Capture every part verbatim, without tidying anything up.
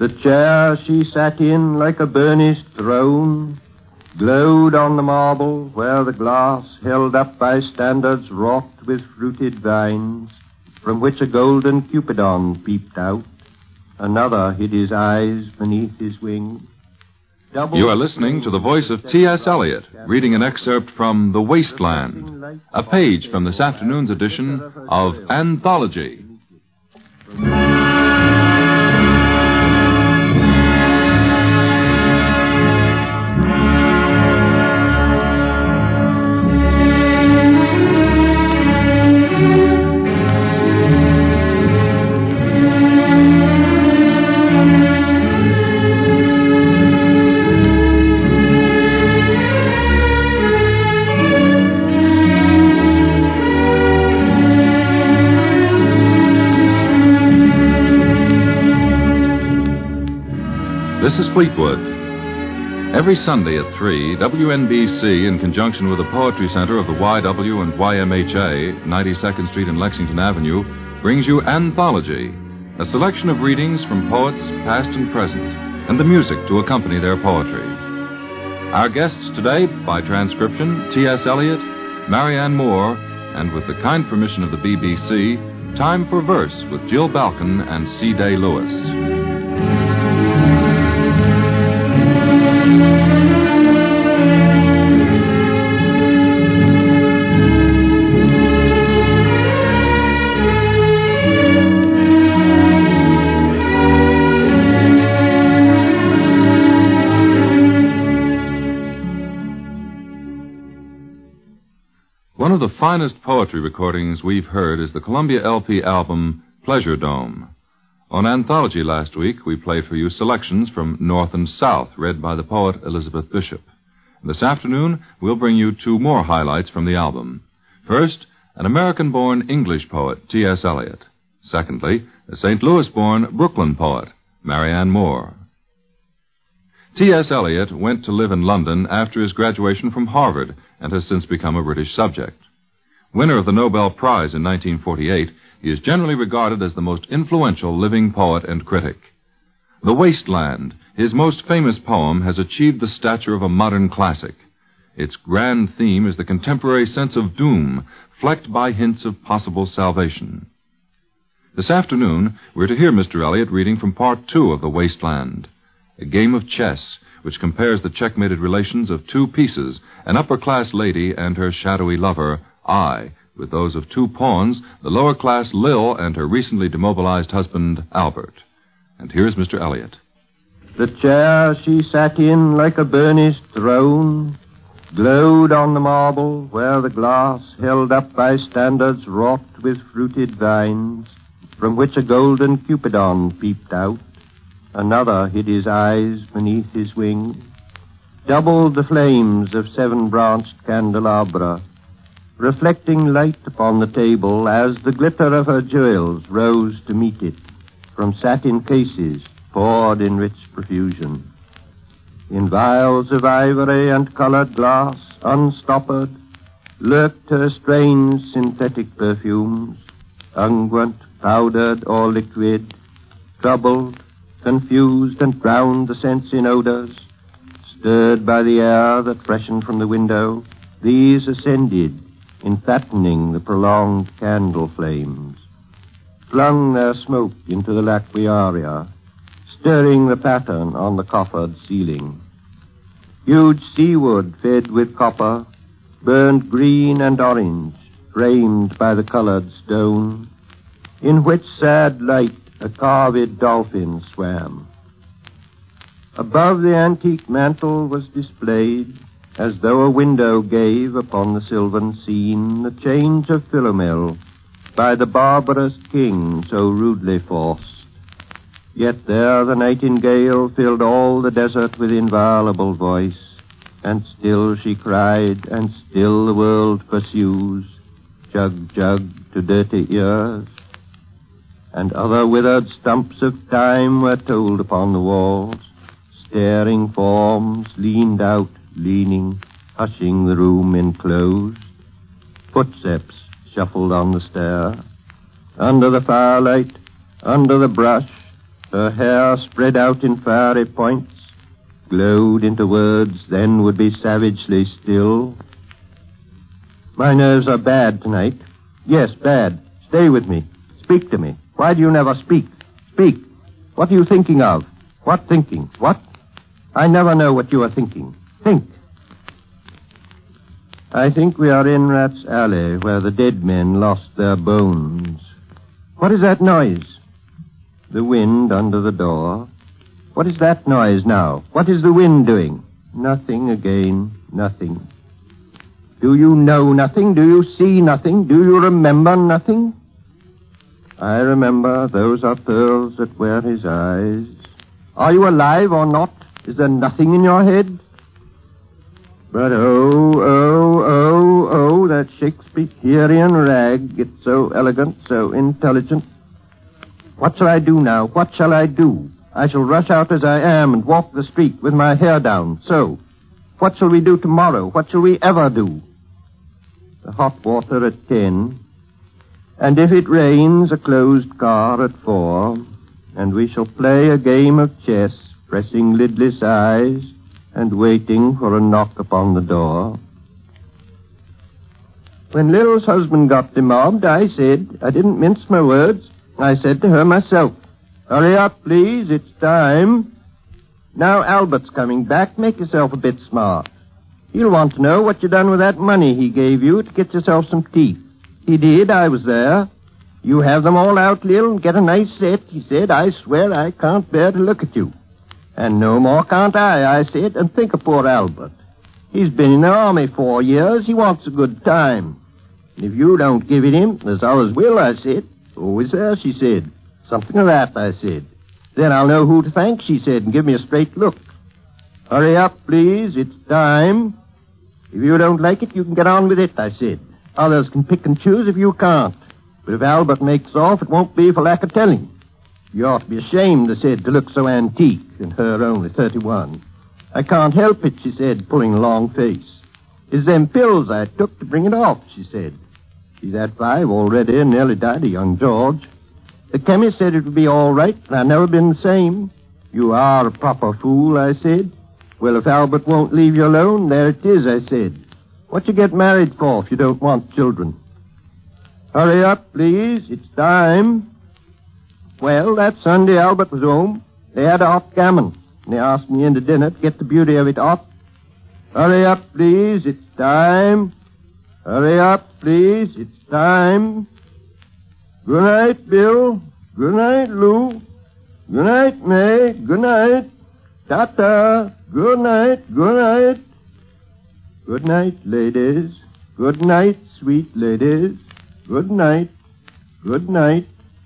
The chair she sat in like a burnished throne glowed on the marble where the glass, held up by standards wrought with fruited vines, from which a golden Cupidon peeped out. Another hid his eyes beneath his wing. Double You are listening to the voice of T S. Eliot, reading an excerpt from The Wasteland, a page from this afternoon's edition of Anthology. This is Fleetwood. Every Sunday at three, W N B C, in conjunction with the Poetry Center of the Y W and Y M H A, ninety-second Street and Lexington Avenue, brings you Anthology, a selection of readings from poets past and present, and the music to accompany their poetry. Our guests today, by transcription, T S. Eliot, Marianne Moore, and with the kind permission of the B B C, Time for Verse with Jill Balkin and C. Day Lewis. One of the finest poetry recordings we've heard is the Columbia L P album Pleasure Dome. On Anthology last week, we played for you selections from North and South, read by the poet Elizabeth Bishop. This afternoon, we'll bring you two more highlights from the album. First, an American-born English poet, T S. Eliot. Secondly, a Saint Louis-born Brooklyn poet, Marianne Moore. T S. Eliot went to live in London after his graduation from Harvard and has since become a British subject. Winner of the Nobel Prize in nineteen forty-eight, he is generally regarded as the most influential living poet and critic. The Wasteland, his most famous poem, has achieved the stature of a modern classic. Its grand theme is the contemporary sense of doom, flecked by hints of possible salvation. This afternoon, we're to hear Mister Eliot reading from Part Two of The Wasteland, a game of chess which compares the checkmated relations of two pieces, an upper-class lady and her shadowy lover, I, with those of two pawns, the lower-class Lil and her recently demobilized husband, Albert. And here's Mister Eliot. The chair she sat in like a burnished throne glowed on the marble where the glass, held up by standards wrought with fruited vines, from which a golden Cupidon peeped out. Another hid his eyes beneath his wing. Doubled the flames of seven-branched candelabra, reflecting light upon the table as the glitter of her jewels rose to meet it from satin cases poured in rich profusion. In vials of ivory and colored glass, unstoppered, lurked her strange synthetic perfumes, unguent, powdered or liquid, troubled, confused and drowned the sense in odors. Stirred by the air that freshened from the window, these ascended, enfattening the prolonged candle flames, flung their smoke into the laquiaria, stirring the pattern on the coffered ceiling. Huge seawood fed with copper, burned green and orange, framed by the colored stone, in which sad light a carved dolphin swam. Above the antique mantel was displayed, as though a window gave upon the sylvan scene, the change of Philomel by the barbarous king so rudely forced. Yet there the nightingale filled all the desert with inviolable voice, and still she cried, and still the world pursues, jug, jug, to dirty ears. And other withered stumps of time were told upon the walls. Staring forms leaned out, leaning, hushing the room enclosed. Footsteps shuffled on the stair. Under the firelight, under the brush, Her hair spread out in fiery points, glowed into words, then would be savagely still. My nerves are bad tonight. Yes, bad. Stay with me. Speak to me. Why do you never speak? Speak. What are you thinking of? What thinking? What? I never know what you are thinking. Think. I think we are in Rat's Alley, where the dead men lost their bones. What is that noise? The wind under the door. What is that noise now? What is the wind doing? Nothing again. Nothing. Do you know nothing? Do you see nothing? Do you remember nothing? I remember those are pearls that wear his eyes. Are you alive or not? Is there nothing in your head? But oh, oh, oh, oh, that Shakespearean rag. It's so elegant, so intelligent. What shall I do now? What shall I do? I shall rush out as I am and walk the street with my hair down. So, what shall we do tomorrow? What shall we ever do? The hot water at ten. And if it rains, a closed car at four. And we shall play a game of chess, pressing lidless eyes and waiting for a knock upon the door. When Lil's husband got demobbed, I said, I didn't mince my words, I said to her myself, hurry up, please, it's time. Now Albert's coming back, make yourself a bit smart. He'll want to know what you done with that money he gave you to get yourself some teeth. He did, I was there. You have them all out, Lil, and get a nice set, he said. I swear I can't bear to look at you. And no more can't I, I said, and think of poor Albert. He's been in the army four years. He wants a good time. And if you don't give it him, there's others will, I said. Always there, she said. Something of that, I said. Then I'll know who to thank, she said, and give me a straight look. Hurry up, please, it's time. If you don't like it, you can get on with it, I said. Others can pick and choose if you can't. But if Albert makes off, it won't be for lack of telling. You ought to be ashamed, I said, to look so antique, and her only thirty-one. I can't help it, she said, pulling a long face. It's them pills I took to bring it off, she said. She's had five already and nearly died of young George. The chemist said it would be all right, and I've never been the same. You are a proper fool, I said. Well, if Albert won't leave you alone, there it is, I said. What you get married for if you don't want children? Hurry up, please. It's time. Well, that Sunday Albert was home. They had a hot gammon, and they asked me in to dinner to get the beauty of it hot. Hurry up, please. It's time. Hurry up, please. It's time. Good night, Bill. Good night, Lou. Good night, May. Good night. Ta-ta. Good night. Good night. Good night, ladies. Good night, sweet ladies. Good night. Good night.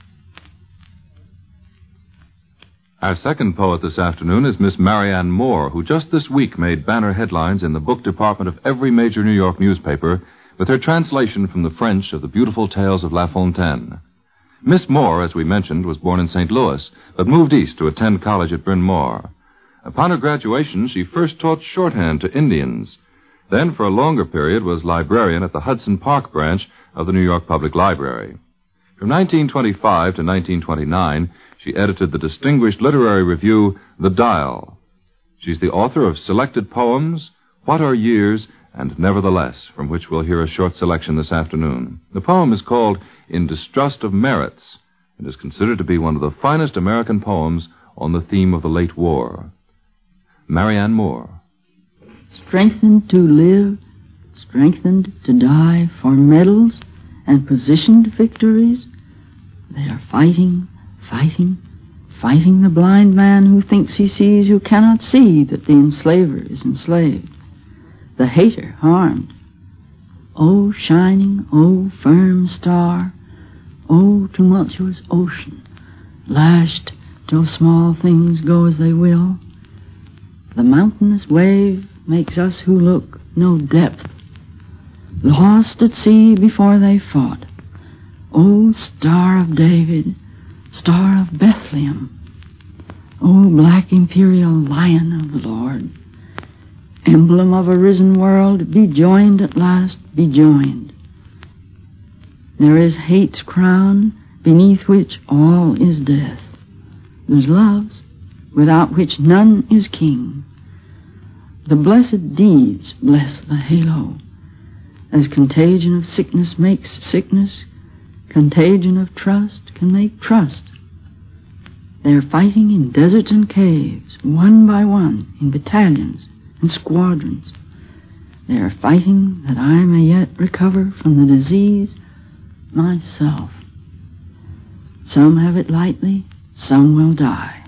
Our second poet this afternoon is Miss Marianne Moore, who just this week made banner headlines in the book department of every major New York newspaper with her translation from the French of the beautiful tales of La Fontaine. Miss Moore, as we mentioned, was born in Saint Louis, but moved east to attend college at Bryn Mawr. Upon her graduation, she first taught shorthand to Indians. Then, for a longer period, was librarian at the Hudson Park branch of the New York Public Library. From nineteen twenty-five to nineteen twenty-nine, she edited the distinguished literary review, The Dial. She's the author of selected poems, What Are Years, and Nevertheless, from which we'll hear a short selection this afternoon. The poem is called In Distrust of Merits, and is considered to be one of the finest American poems on the theme of the late war. Marianne Moore. Strengthened to live, strengthened to die for medals and positioned victories, they are fighting, fighting, fighting the blind man who thinks he sees, who cannot see that the enslaver is enslaved, the hater harmed. O shining, O firm star, O tumultuous ocean, lashed till small things go as they will, the mountainous wave makes us who look no depth, lost at sea before they fought. O Star of David, Star of Bethlehem, O black imperial Lion of the Lord, emblem of a risen world, be joined at last, be joined. There is hate's crown, beneath which all is death. There's loves, without which none is king. The blessed deeds bless the halo. As contagion of sickness makes sickness, contagion of trust can make trust. They're fighting in deserts and caves, one by one, in battalions and squadrons. They are fighting that I may yet recover from the disease myself. Some have it lightly, some will die.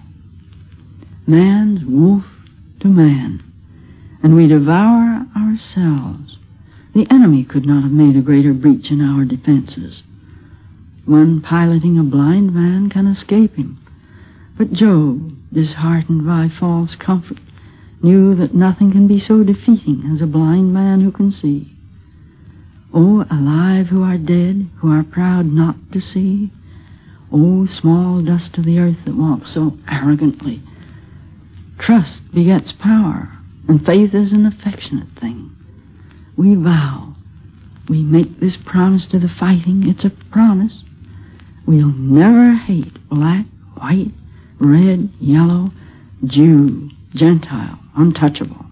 Man's wolf to man, and we devour ourselves. The enemy could not have made a greater breach in our defenses. One piloting a blind man can escape him. But Job, disheartened by false comfort, knew that nothing can be so defeating as a blind man who can see. Oh, alive who are dead, who are proud not to see. Oh, small dust of the earth that walks so arrogantly. Trust begets power, and faith is an affectionate thing. We vow, we make this promise to the fighting. It's a promise. We'll never hate black, white, red, yellow, Jew, Gentile, untouchable.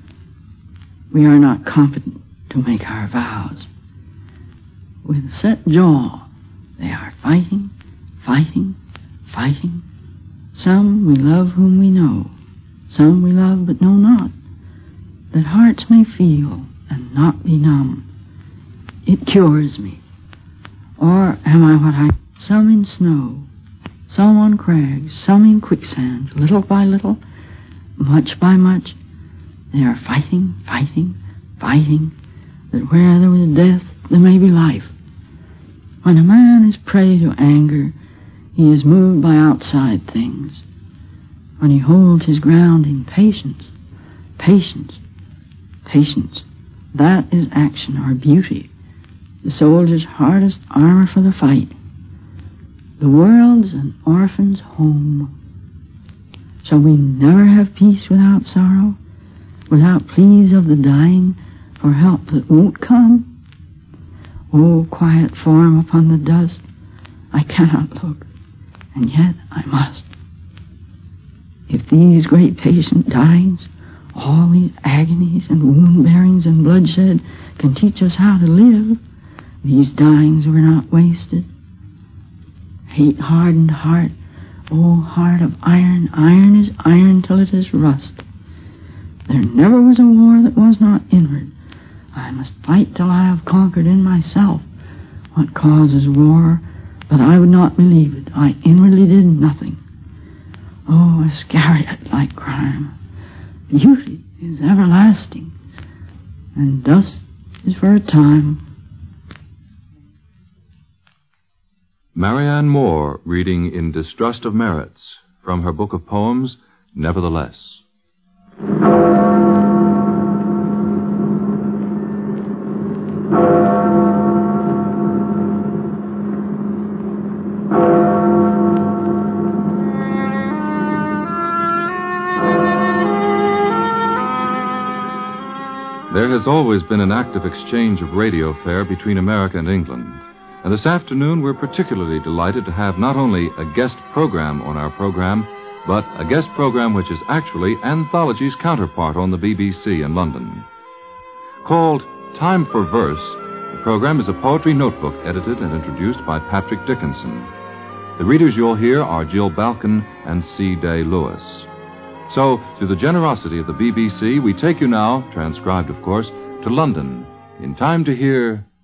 We are not competent to make our vows. With set jaw, they are fighting, fighting, fighting. Some we love whom we know, some we love but know not, that hearts may feel and not be numb. It cures me. Or am I what I... Some in snow, some on crags, some in quicksands, little by little, much by much, they are fighting, fighting, fighting, that where there was death, there may be life. When a man is prey to anger, he is moved by outside things. When he holds his ground in patience, patience, patience, that is action or beauty, the soldier's hardest armor for the fight. The world's an orphan's home. Shall we never have peace without sorrow, without pleas of the dying for help that won't come? Oh, quiet form upon the dust, I cannot look, and yet I must. If these great patient dyings, all these agonies and wound-bearings and bloodshed can teach us how to live, these dyings were not wasted. Hate-hardened heart, oh, heart of iron, iron is iron till it is rust. There never was a war that was not inward. I must fight till I have conquered in myself what causes war, but I would not believe it. I inwardly did nothing. Oh, Iscariot-like crime. Beauty is everlasting, and dust is for a time. Marianne Moore reading In Distrust of Merits from her book of poems, Nevertheless. There has always been an active exchange of radio fare between America and England. And this afternoon, we're particularly delighted to have not only a guest program on our program, but a guest program which is actually Anthology's counterpart on the B B C in London. Called Time for Verse, the program is a poetry notebook edited and introduced by Patrick Dickinson. The readers you'll hear are Jill Balkin and C. Day Lewis. So, through the generosity of the B B C, we take you now, transcribed of course, to London, in time to hear